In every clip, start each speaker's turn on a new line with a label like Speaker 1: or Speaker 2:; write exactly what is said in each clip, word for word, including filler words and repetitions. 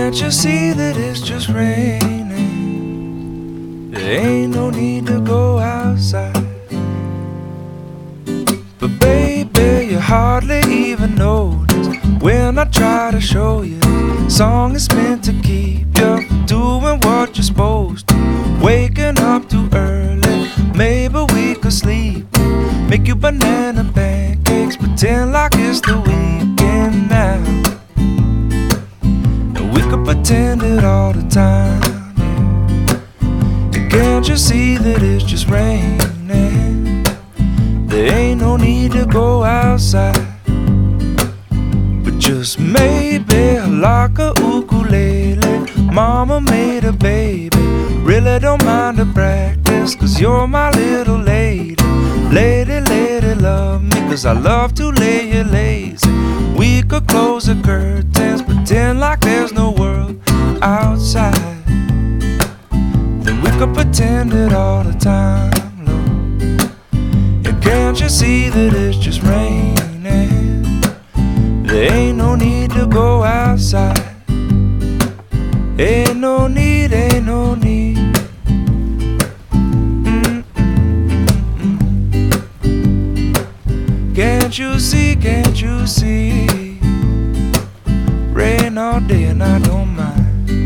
Speaker 1: Can't you see that it's just raining? There ain't no need to go outside. But baby, you hardly even notice when I try to show you. Song is meant to keep you from doing what you're supposed to. Waking up too early, maybe we could sleep. Make you banana pancakes, pretend like it's the weekend now. And we could pretend it all the time, yeah. And can't you see that it's just raining? There ain't no need to go outside. But just maybe like a ukulele, mama made a baby. Really don't mind the practice, cause you're my little lady. Lady, lady, love me, cause I love to lay you lazy. We could close the curtains, pretend like there's no world outside. Then we could pretend it all the time, Lord. And can't you see that it's just raining? There ain't no need to go outside. Ain't no need, ain't no need. Can't you see, can't you see? Rain all day and I don't mind.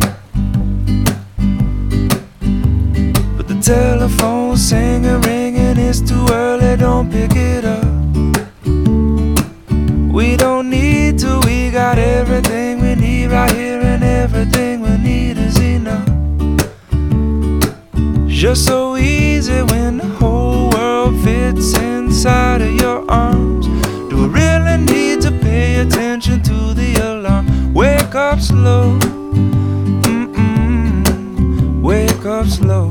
Speaker 1: But the telephone singing, ringing, it's too early, don't pick it up. We don't need to, we got everything we need right here, and everything we need is enough. Just so easy when the whole world fits inside of your arms. Do we really need to pay attention to the alarm? Wake up slow, mm-mm, wake up slow.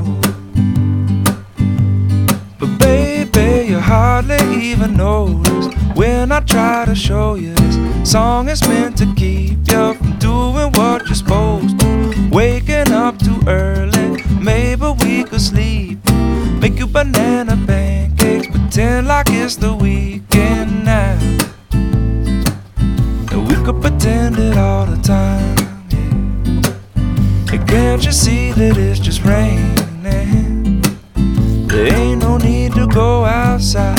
Speaker 1: But baby, you hardly even notice when I try to show you this song is meant to keep you from doing what you're supposed to. Waking up too early, maybe we could sleep. Make you banana pancakes, pretend like it's the weekend now. And we could pretend it all the time, yeah. And can't you see that it's just raining? There ain't no need to go outside.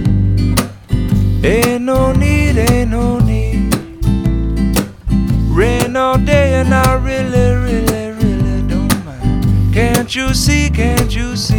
Speaker 1: Ain't no need, ain't no need. Rain all day and I really, really, really don't mind. Can't you see, can't you see?